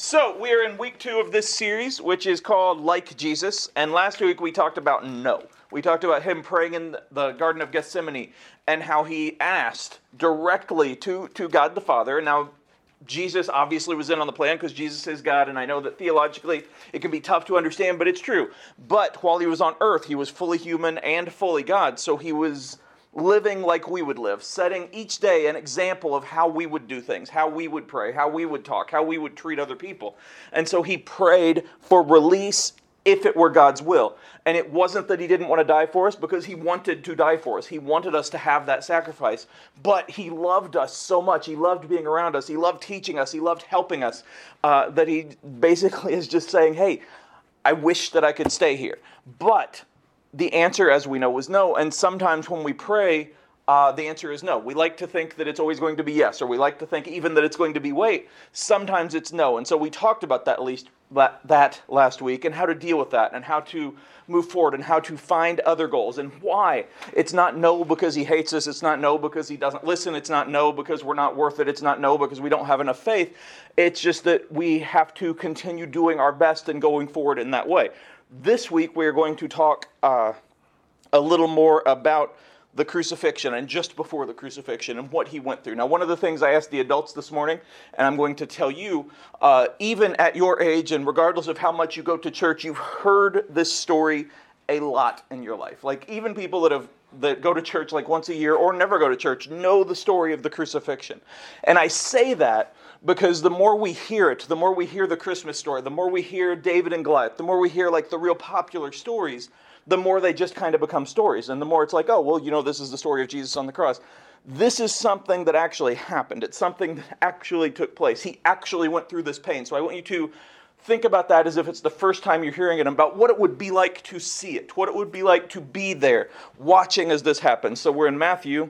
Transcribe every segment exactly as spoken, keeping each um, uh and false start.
So, we are in week two of this series, which is called Like Jesus. And last week we talked about no. We talked about him praying in the Garden of Gethsemane and how he asked directly to, to God the Father. And now, Jesus obviously was in on the plan because Jesus is God, and I know that theologically it can be tough to understand, but it's true. But while he was on earth, he was fully human and fully God, so he was living like we would live, setting each day an example of how we would do things, how we would pray, how we would talk, how we would treat other people. And so he prayed for release if it were God's will. And it wasn't that he didn't want to die for us, because he wanted to die for us. He wanted us to have that sacrifice. But he loved us so much. He loved being around us. He loved teaching us. He loved helping us, uh, that he basically is just saying, hey, I wish that I could stay here. But the answer, as we know, was no. And sometimes when we pray, uh, the answer is no. We like to think that it's always going to be yes, or we like to think even that it's going to be wait. Sometimes it's no. And so we talked about that at least that, that last week, and how to deal with that, and how to move forward, and how to find other goals, and why. It's not no because he hates us. It's not no because he doesn't listen. It's not no because we're not worth it. It's not no because we don't have enough faith. It's just that we have to continue doing our best and going forward in that way. This week, we're going to talk uh, a little more about the crucifixion and just before the crucifixion and what he went through. Now, one of the things I asked the adults this morning, and I'm going to tell you, uh, even at your age and regardless of how much you go to church, you've heard this story a lot in your life. Like, even people that have that go to church like once a year or never go to church know the story of the crucifixion. And I say that because the more we hear it, the more we hear the Christmas story, the more we hear David and Goliath, the more we hear like the real popular stories, the more they just kind of become stories. And the more it's like, oh, well, you know, this is the story of Jesus on the cross. This is something that actually happened. It's something that actually took place. He actually went through this pain. So I want you to think about that as if it's the first time you're hearing it, and about what it would be like to see it, what it would be like to be there, watching as this happens. So we're in Matthew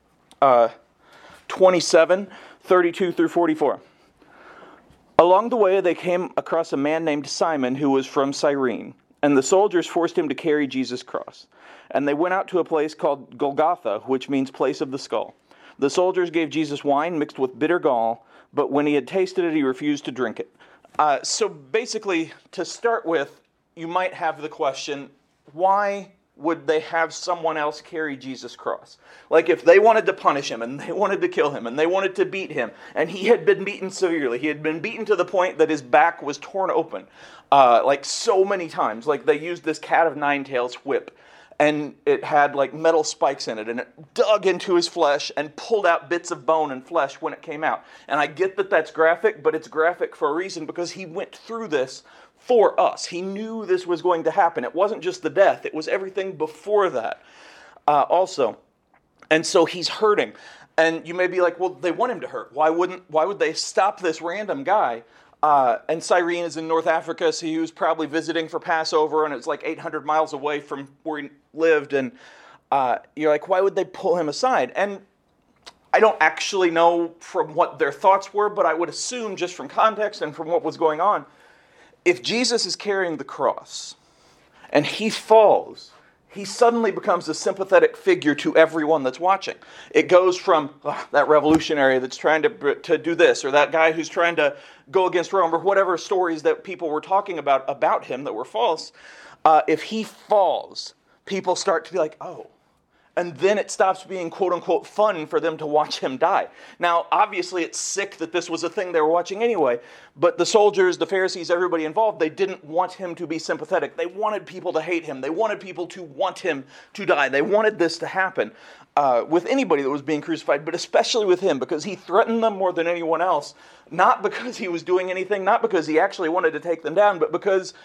uh, twenty-seven, thirty-two through forty-four. Along the way, they came across a man named Simon who was from Cyrene, and the soldiers forced him to carry Jesus' cross. And they went out to a place called Golgotha, which means place of the skull. The soldiers gave Jesus wine mixed with bitter gall, but when he had tasted it, he refused to drink it. Uh, so basically, to start with, you might have the question, why would they have someone else carry Jesus' cross? Like, if they wanted to punish him, and they wanted to kill him, and they wanted to beat him, and he had been beaten severely, he had been beaten to the point that his back was torn open, uh, like so many times. Like, they used this cat of nine tails whip, and it had like metal spikes in it, and it dug into his flesh and pulled out bits of bone and flesh when it came out. And I get that that's graphic, but it's graphic for a reason, because he went through this for us. He knew this was going to happen. It wasn't just the death, it was everything before that uh, also. And so he's hurting. And you may be like, well, they want him to hurt. Why wouldn't? Why would they stop this random guy? Uh, and Cyrene is in North Africa, so he was probably visiting for Passover, and it's like eight hundred miles away from where he lived. And uh, you're like, why would they pull him aside? And I don't actually know from what their thoughts were, but I would assume just from context and from what was going on, if Jesus is carrying the cross and he falls, he suddenly becomes a sympathetic figure to everyone that's watching. It goes from oh, that revolutionary that's trying to, to do this, or that guy who's trying to go against Rome, or whatever stories that people were talking about about him that were false. Uh, if he falls, people start to be like, oh. And then it stops being quote-unquote fun for them to watch him die. Now, obviously, it's sick that this was a thing they were watching anyway, but the soldiers, the Pharisees, everybody involved, they didn't want him to be sympathetic. They wanted people to hate him. They wanted people to want him to die. They wanted this to happen uh, with anybody that was being crucified, but especially with him, because he threatened them more than anyone else, not because he was doing anything, not because he actually wanted to take them down, but because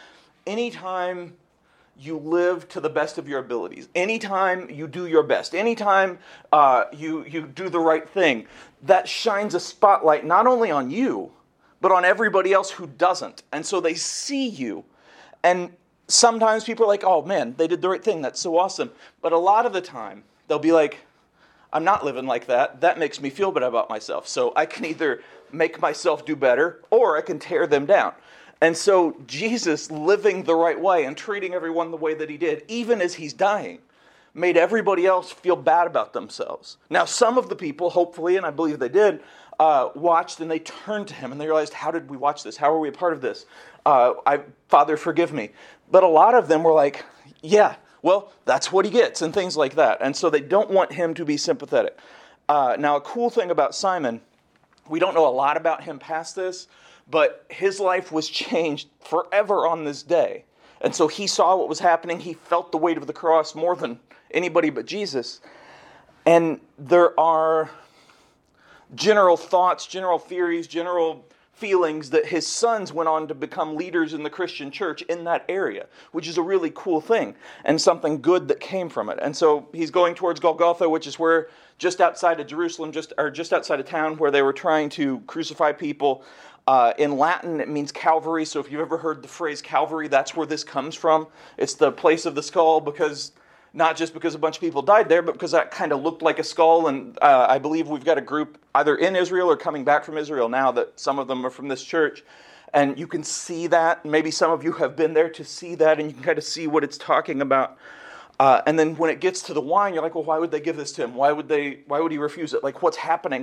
anytime you live to the best of your abilities, anytime you do your best, anytime uh, you, you do the right thing, that shines a spotlight not only on you, but on everybody else who doesn't. And so they see you. And sometimes people are like, oh man, they did the right thing. That's so awesome. But a lot of the time, they'll be like, I'm not living like that. That makes me feel bad about myself. So I can either make myself do better, or I can tear them down. And so Jesus, living the right way and treating everyone the way that he did, even as he's dying, made everybody else feel bad about themselves. Now, some of the people, hopefully, and I believe they did, uh, watched and they turned to him and they realized, how did we watch this? How are we a part of this? Uh, I, Father, forgive me. But a lot of them were like, yeah, well, that's what he gets, and things like that. And so they don't want him to be sympathetic. Uh, now, a cool thing about Simon, we don't know a lot about him past this, but his life was changed forever on this day. And so he saw what was happening. He felt the weight of the cross more than anybody but Jesus. And there are general thoughts, general theories, general feelings that his sons went on to become leaders in the Christian church in that area, which is a really cool thing and something good that came from it. And so he's going towards Golgotha, which is where just outside of Jerusalem, just or just outside of town, where they were trying to crucify people. Uh, in Latin, it means Calvary. So if you've ever heard the phrase Calvary, that's where this comes from. It's the place of the skull, because not just because a bunch of people died there, but because that kind of looked like a skull. And uh, I believe we've got a group either in Israel or coming back from Israel now that some of them are from this church. And you can see that. Maybe some of you have been there to see that, and you can kind of see what it's talking about. Uh, and then when it gets to the wine, you're like, well, why would they give this to him? Why would they? Why would he refuse it? Like, what's happening?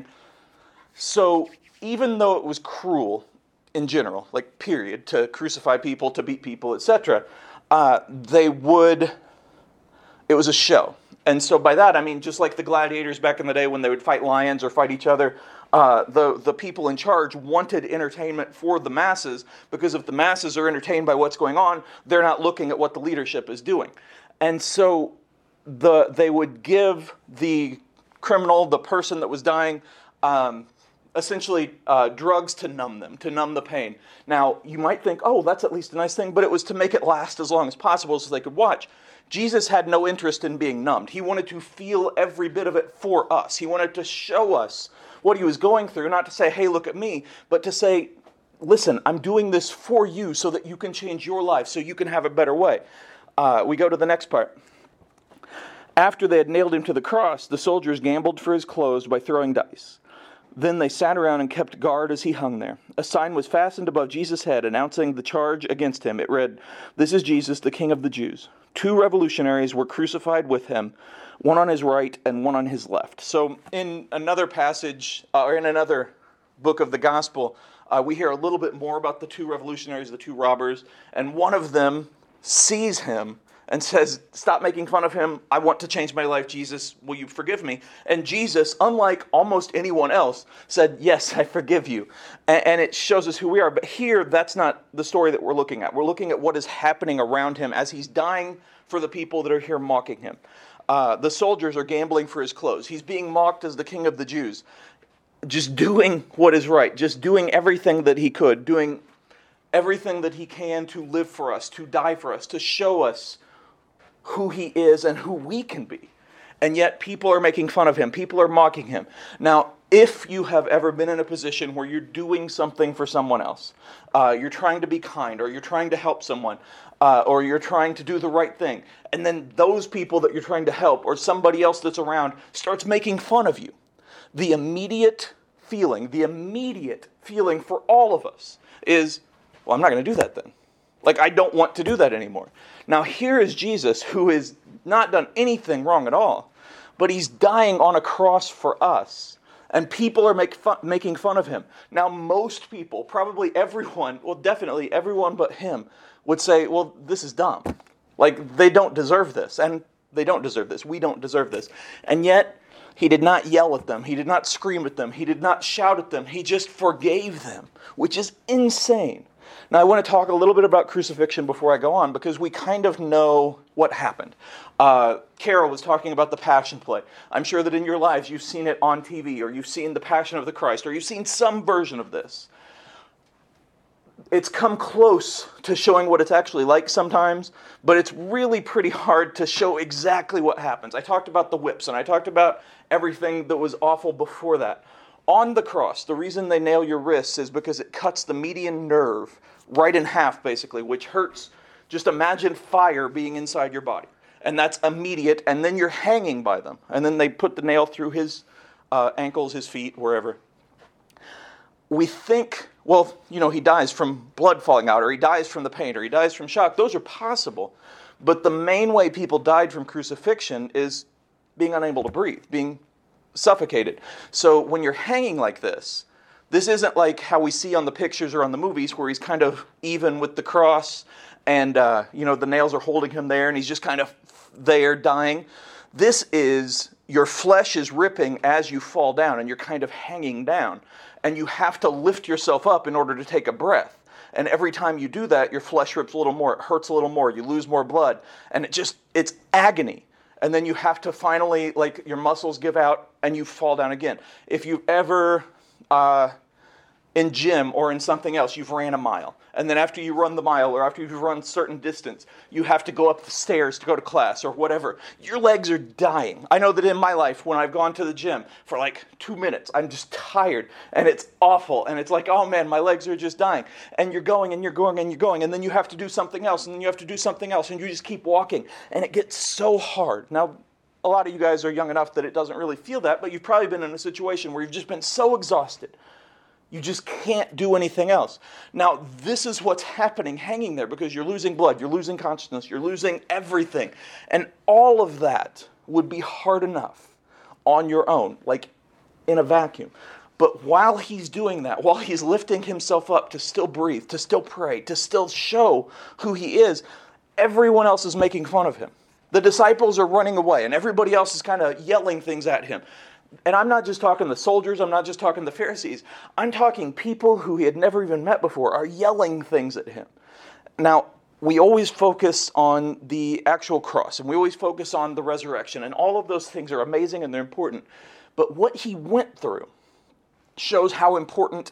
So even though it was cruel in general, like period, to crucify people, to beat people, et cetera, uh, they would... It was a show. And so by that, I mean, just like the gladiators back in the day when they would fight lions or fight each other, uh, the, the people in charge wanted entertainment for the masses, because if the masses are entertained by what's going on, they're not looking at what the leadership is doing. And so the they would give the criminal, the person that was dying, um, essentially uh, drugs to numb them, to numb the pain. Now, you might think, oh, that's at least a nice thing, but it was to make it last as long as possible so they could watch. Jesus had no interest in being numbed. He wanted to feel every bit of it for us. He wanted to show us what he was going through, not to say, hey, look at me, but to say, listen, I'm doing this for you so that you can change your life, so you can have a better way. Uh, we go to the next part. After they had nailed him to the cross, the soldiers gambled for his clothes by throwing dice. Then they sat around and kept guard as he hung there. A sign was fastened above Jesus' head announcing the charge against him. It read, "This is Jesus, the King of the Jews." Two revolutionaries were crucified with him, one on his right and one on his left. So in another passage, uh, or in another book of the gospel, uh, we hear a little bit more about the two revolutionaries, the two robbers, and one of them sees him and says, stop making fun of him. I want to change my life. Jesus, will you forgive me? And Jesus, unlike almost anyone else, said, yes, I forgive you. And, and it shows us who we are. But here, that's not the story that we're looking at. We're looking at what is happening around him as he's dying for the people that are here mocking him. Uh, the soldiers are gambling for his clothes. He's being mocked as the King of the Jews. Just doing what is right. Just doing everything that he could. Doing everything that he can to live for us, to die for us, to show us who he is and who we can be. And yet people are making fun of him. People are mocking him. Now, if you have ever been in a position where you're doing something for someone else, uh, you're trying to be kind, or you're trying to help someone, uh, or you're trying to do the right thing, and then those people that you're trying to help, or somebody else that's around, starts making fun of you, the immediate feeling, the immediate feeling for all of us is, well, I'm not going to do that then. Like, I don't want to do that anymore. Now, here is Jesus, who has not done anything wrong at all, but he's dying on a cross for us, and people are make fun, making fun of him. Now, most people, probably everyone, well, definitely everyone but him, would say, well, this is dumb. Like, they don't deserve this, and they don't deserve this. We don't deserve this. And yet, he did not yell at them. He did not scream at them. He did not shout at them. He just forgave them, which is insane. Now, I want to talk a little bit about crucifixion before I go on, because we kind of know what happened. Uh, Carol was talking about the Passion Play. I'm sure that in your lives you've seen it on T V, or you've seen the Passion of the Christ, or you've seen some version of this. It's come close to showing what it's actually like sometimes, but it's really pretty hard to show exactly what happens. I talked about the whips, and I talked about everything that was awful before that. On the cross, the reason they nail your wrists is because it cuts the median nerve right in half, basically, which hurts. Just imagine fire being inside your body. And that's immediate, and then you're hanging by them. And then they put the nail through his uh, ankles, his feet, wherever. We think, well, you know, he dies from blood falling out, or he dies from the pain, or he dies from shock. Those are possible. But the main way people died from crucifixion is being unable to breathe, being suffocated. So when you're hanging like this, This isn't like how we see on the pictures or on the movies where he's kind of even with the cross and, uh, you know, the nails are holding him there and he's just kind of there dying. This is, your flesh is ripping as you fall down and you're kind of hanging down. And you have to lift yourself up in order to take a breath. And every time you do that, your flesh rips a little more, it hurts a little more, you lose more blood. And it just, it's agony. And then you have to finally, like, your muscles give out and you fall down again. If you've ever... Uh, in gym or in something else, you've ran a mile. And then after you run the mile or after you've run a certain distance, you have to go up the stairs to go to class or whatever. Your legs are dying. I know that in my life, when I've gone to the gym for like two minutes, I'm just tired and it's awful. And it's like, oh man, my legs are just dying. And you're going and you're going and you're going. And then you have to do something else and then you have to do something else and you just keep walking. And it gets so hard. Now, a lot of you guys are young enough that it doesn't really feel that, but you've probably been in a situation where you've just been so exhausted. You just can't do anything else. Now, this is what's happening hanging there because you're losing blood, you're losing consciousness, you're losing everything. And all of that would be hard enough on your own, like in a vacuum. But while he's doing that, while he's lifting himself up to still breathe, to still pray, to still show who he is, everyone else is making fun of him. The disciples are running away, and everybody else is kind of yelling things at him. And I'm not just talking the soldiers, I'm not just talking the Pharisees. I'm talking people who he had never even met before are yelling things at him. Now, we always focus on the actual cross, and we always focus on the resurrection, and all of those things are amazing and they're important. But what he went through shows how important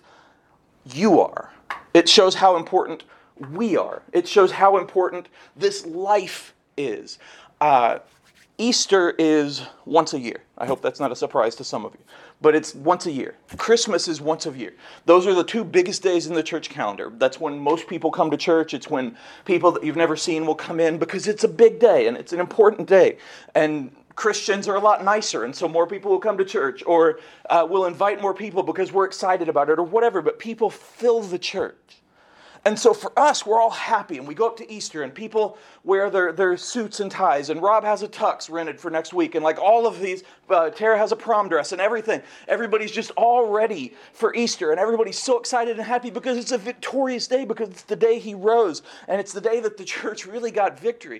you are. It shows how important we are. It shows how important this life is. Uh, Easter is once a year. I hope that's not a surprise to some of you. But it's once a year. Christmas is once a year. Those are the two biggest days in the church calendar. That's when most people come to church. It's when people that you've never seen will come in because it's a big day and it's an important day. And Christians are a lot nicer, and so more people will come to church, or uh, we'll invite more people because we're excited about it or whatever. But people fill the church. And so for us, we're all happy, and we go up to Easter, and people wear their, their suits and ties, and Rob has a tux rented for next week, and like all of these, uh, Tara has a prom dress and everything. Everybody's just all ready for Easter, and everybody's so excited and happy because it's a victorious day, because it's the day he rose, and it's the day that the church really got victory.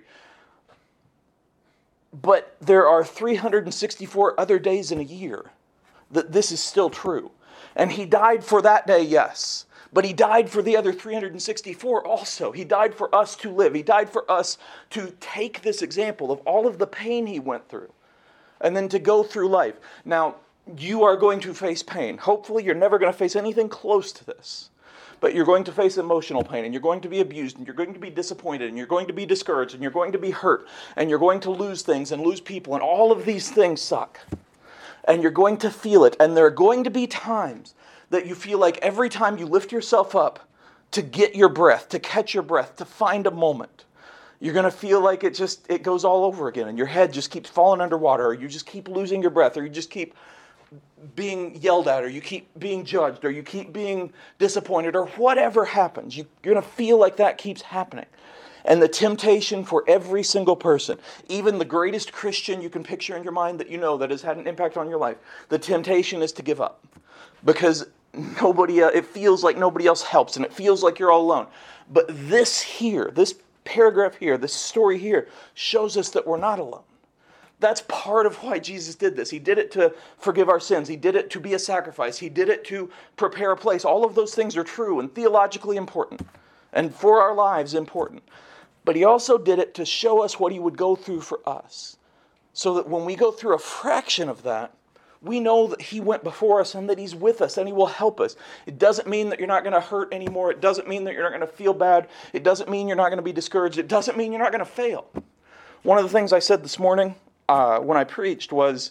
But there are three hundred sixty-four other days in a year that this is still true. And he died for that day, yes. But he died for the other three hundred sixty-four also. He died for us to live. He died for us to take this example of all of the pain he went through and then to go through life. Now, you are going to face pain. Hopefully, you're never going to face anything close to this. But you're going to face emotional pain, and you're going to be abused, and you're going to be disappointed, and you're going to be discouraged, and you're going to be hurt, and you're going to lose things and lose people, and all of these things suck. And you're going to feel it, and there are going to be times that you feel like every time you lift yourself up to get your breath, to catch your breath, to find a moment, you're going to feel like it just, it goes all over again, and your head just keeps falling underwater, or you just keep losing your breath, or you just keep being yelled at, or you keep being judged, or you keep being disappointed, or whatever happens. You, you're going to feel like that keeps happening. And the temptation for every single person, even the greatest Christian you can picture in your mind that you know that has had an impact on your life, the temptation is to give up. Because nobody, uh, it feels like nobody else helps, and it feels like you're all alone. But this here, this paragraph here, this story here, shows us that we're not alone. That's part of why Jesus did this. He did it to forgive our sins. He did it to be a sacrifice. He did it to prepare a place. All of those things are true and theologically important, and for our lives important. But he also did it to show us what he would go through for us, so that when we go through a fraction of that, we know that he went before us and that he's with us and he will help us. It doesn't mean that you're not going to hurt anymore. It doesn't mean that you're not going to feel bad. It doesn't mean you're not going to be discouraged. It doesn't mean you're not going to fail. One of the things I said this morning uh, when I preached was,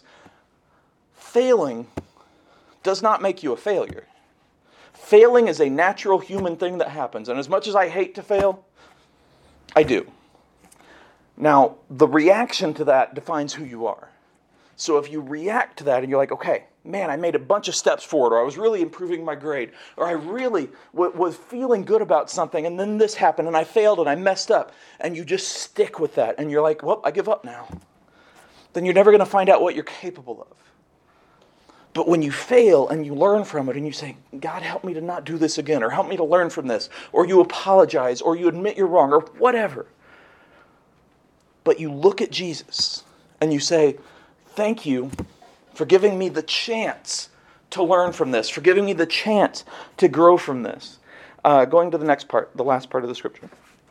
failing does not make you a failure. Failing is a natural human thing that happens. And as much as I hate to fail, I do. Now, the reaction to that defines who you are. So if you react to that and you're like, okay, man, I made a bunch of steps forward, or I was really improving my grade, or I really w- was feeling good about something, and then this happened, and I failed, and I messed up, and you just stick with that, and you're like, well, I give up now. Then you're never going to find out what you're capable of. But when you fail and you learn from it and you say, God, help me to not do this again, or help me to learn from this, or you apologize, or you admit you're wrong, or whatever. But you look at Jesus and you say, thank you for giving me the chance to learn from this, for giving me the chance to grow from this. Uh, going to the next part, the last part of the scripture.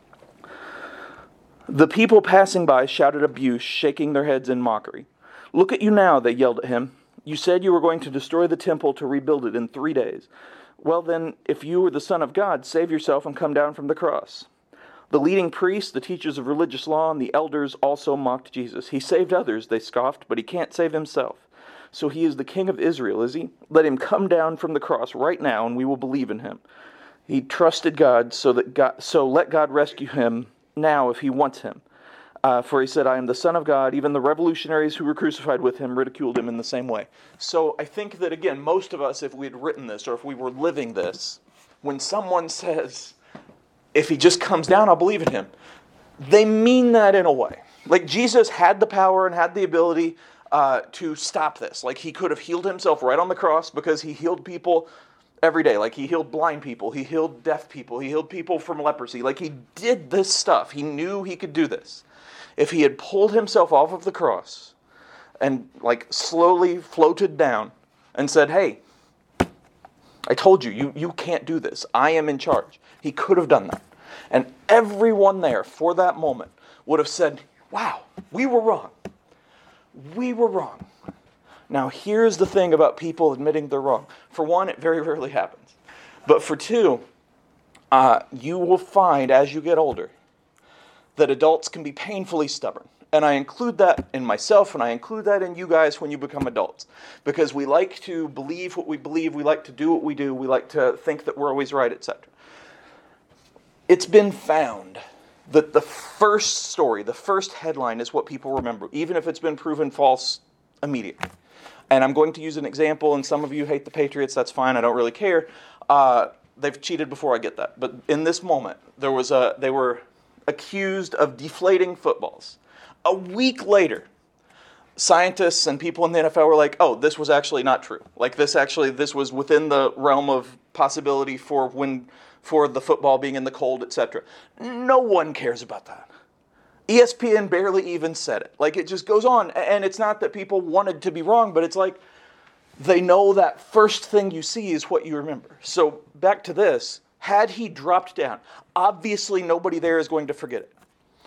The people passing by shouted abuse, shaking their heads in mockery. Look at you now, they yelled at him. You said you were going to destroy the temple to rebuild it in three days. Well then, if you were the Son of God, save yourself and come down from the cross. The leading priests, the teachers of religious law, and the elders also mocked Jesus. He saved others, they scoffed, but he can't save himself. So he is the King of Israel, is he? Let him come down from the cross right now, and we will believe in him. He trusted God, so that God, so let God rescue him now if he wants him. Uh, for he said, I am the Son of God. Even the revolutionaries who were crucified with him ridiculed him in the same way. So I think that, again, most of us, if we had written this, or if we were living this, when someone says, if he just comes down, I'll believe in him, they mean that in a way. Like, Jesus had the power and had the ability uh, to stop this. Like, he could have healed himself right on the cross because he healed people every day. Like, he healed blind people, he healed deaf people, he healed people from leprosy. Like, he did this stuff. He knew he could do this. If he had pulled himself off of the cross and, like, slowly floated down and said, hey, I told you, you, you can't do this. I am in charge. He could have done that. And everyone there for that moment would have said, wow, we were wrong. We were wrong. Now, here's the thing about people admitting they're wrong. For one, it very rarely happens. But for two, uh, you will find as you get older that adults can be painfully stubborn. And I include that in myself, and I include that in you guys when you become adults. Because we like to believe what we believe, we like to do what we do, we like to think that we're always right, et cetera. It's been found that the first story, the first headline is what people remember, even if it's been proven false immediately. And I'm going to use an example, and some of you hate the Patriots, that's fine, I don't really care. Uh, they've cheated before, I get that. But in this moment, there was a, they were accused of deflating footballs. A week later, scientists and people in the N F L were like, oh, this was actually not true. Like, this actually, this was within the realm of possibility for when, for the football being in the cold, et cetera. No one cares about that. E S P N barely even said it. Like, it just goes on. And it's not that people wanted to be wrong, but it's like they know that first thing you see is what you remember. So back to this. Had he dropped down, obviously nobody there is going to forget it.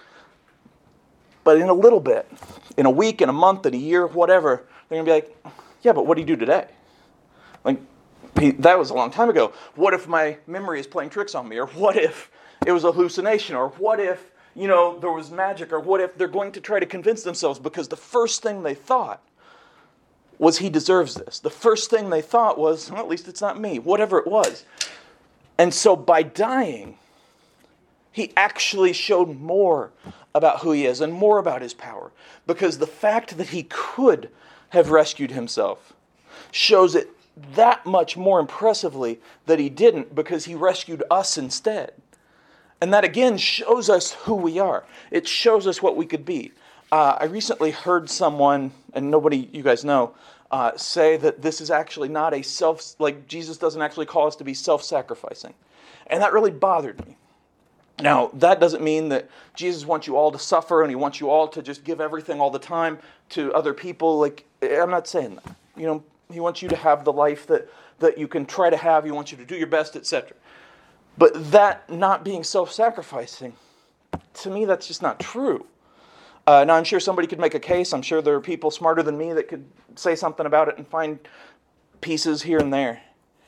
But in a little bit, in a week, in a month, in a year, whatever, they're going to be like, yeah, but what did he do today? Like, he, that was a long time ago. What if my memory is playing tricks on me? Or what if it was a hallucination? Or what if, you know, there was magic? Or what if they're going to try to convince themselves because the first thing they thought was he deserves this. The first thing they thought was, well, at least it's not me, whatever it was. And so by dying, he actually showed more about who he is and more about his power. Because the fact that he could have rescued himself shows it that much more impressively that he didn't, because he rescued us instead. And that again shows us who we are. It shows us what we could be. Uh, I recently heard someone, and nobody you guys know, Uh, say that this is actually not a self, like Jesus doesn't actually call us to be self-sacrificing. And that really bothered me. Now, that doesn't mean that Jesus wants you all to suffer and he wants you all to just give everything all the time to other people. Like, I'm not saying that. You know, he wants you to have the life that, that you can try to have. He wants you to do your best, et cetera. But that not being self-sacrificing, to me, that's just not true. Uh, now, I'm sure somebody could make a case. I'm sure there are people smarter than me that could say something about it and find pieces here and there.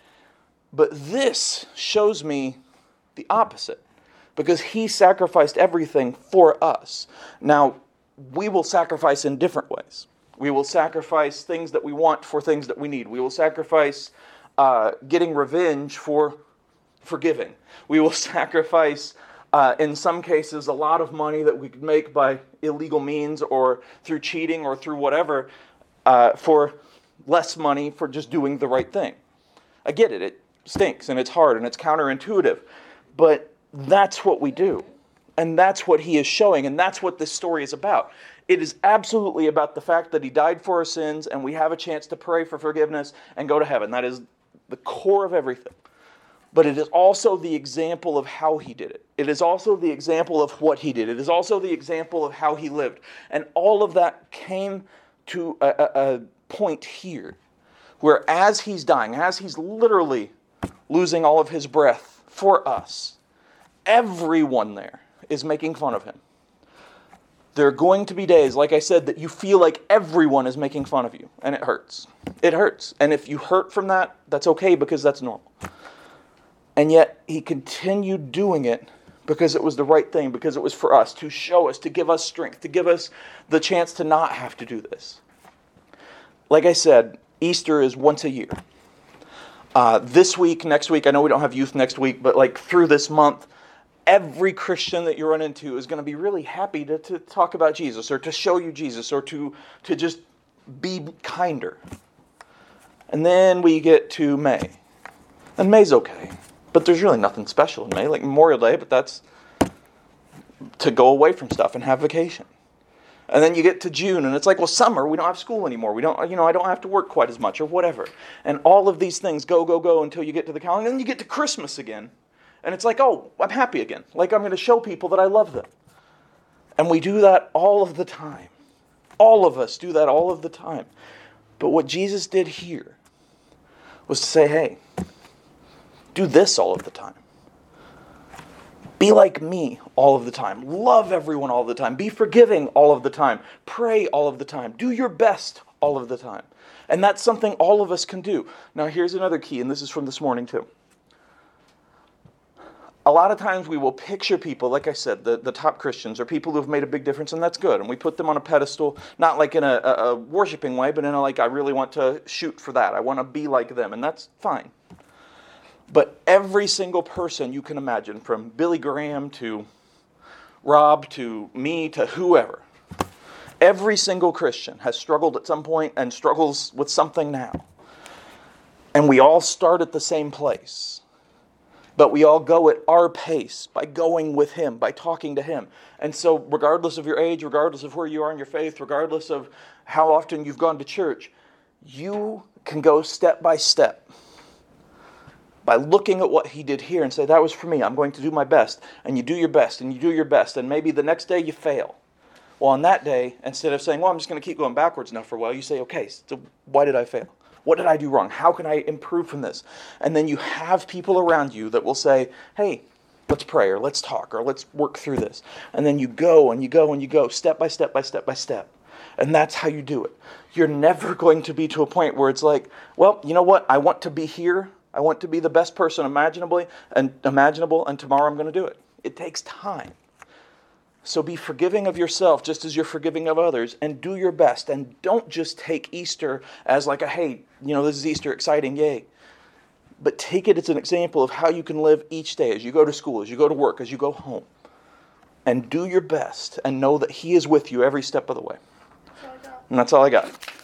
But this shows me the opposite, because he sacrificed everything for us. Now, we will sacrifice in different ways. We will sacrifice things that we want for things that we need. We will sacrifice uh, getting revenge for forgiving. We will sacrifice Uh, in some cases, a lot of money that we could make by illegal means or through cheating or through whatever uh, for less money for just doing the right thing. I get it. It stinks and it's hard and it's counterintuitive. But that's what we do. And that's what he is showing. And that's what this story is about. It is absolutely about the fact that he died for our sins and we have a chance to pray for forgiveness and go to heaven. That is the core of everything. But it is also the example of how he did it. It is also the example of what he did. It is also the example of how he lived. And all of that came to a, a, a point here where as he's dying, as he's literally losing all of his breath for us, everyone there is making fun of him. There are going to be days, like I said, that you feel like everyone is making fun of you, and it hurts. It hurts. And if you hurt from that, that's okay because that's normal. And yet, he continued doing it because it was the right thing, because it was for us, to show us, to give us strength, to give us the chance to not have to do this. Like I said, Easter is once a year. Uh, this week, next week, I know we don't have youth next week, but like through this month, every Christian that you run into is going to be really happy to, to talk about Jesus, or to show you Jesus, or to, to just be kinder. And then we get to May. And May's okay. But there's really nothing special in May, like Memorial Day, but that's to go away from stuff and have vacation. And then you get to June, and it's like, well, summer, we don't have school anymore. We don't, you know, I don't have to work quite as much, or whatever. And all of these things go, go, go until you get to the calendar. And then you get to Christmas again. And it's like, oh, I'm happy again. Like I'm going to show people that I love them. And we do that all of the time. All of us do that all of the time. But what Jesus did here was to say, hey, do this all of the time. Be like me all of the time. Love everyone all the time. Be forgiving all of the time. Pray all of the time. Do your best all of the time. And that's something all of us can do. Now here's another key, and this is from this morning too. A lot of times we will picture people, like I said, the, the top Christians, or people who have made a big difference, and that's good. And we put them on a pedestal, not like in a, a, a worshiping way, but in a like, I really want to shoot for that. I want to be like them, and that's fine. But every single person you can imagine, from Billy Graham to Rob to me to whoever, every single Christian has struggled at some point and struggles with something now. And we all start at the same place. But we all go at our pace by going with him, by talking to him. And so regardless of your age, regardless of where you are in your faith, regardless of how often you've gone to church, you can go step by step by looking at what he did here and say, that was for me, I'm going to do my best. And you do your best, and you do your best, and maybe the next day you fail. Well, on that day, instead of saying, well, I'm just going to keep going backwards now for a while, you say, okay, so why did I fail? What did I do wrong? How can I improve from this? And then you have people around you that will say, hey, let's pray, or let's talk, or let's work through this. And then you go, and you go, and you go, step by step by step by step. And that's how you do it. You're never going to be to a point where it's like, well, you know what? I want to be here. I want to be the best person imaginably and imaginable, and tomorrow I'm going to do it. It takes time. So be forgiving of yourself just as you're forgiving of others, and do your best. And don't just take Easter as like a, hey, you know, this is Easter, exciting, yay. But take it as an example of how you can live each day as you go to school, as you go to work, as you go home. And do your best and know that he is with you every step of the way. And that's all I got.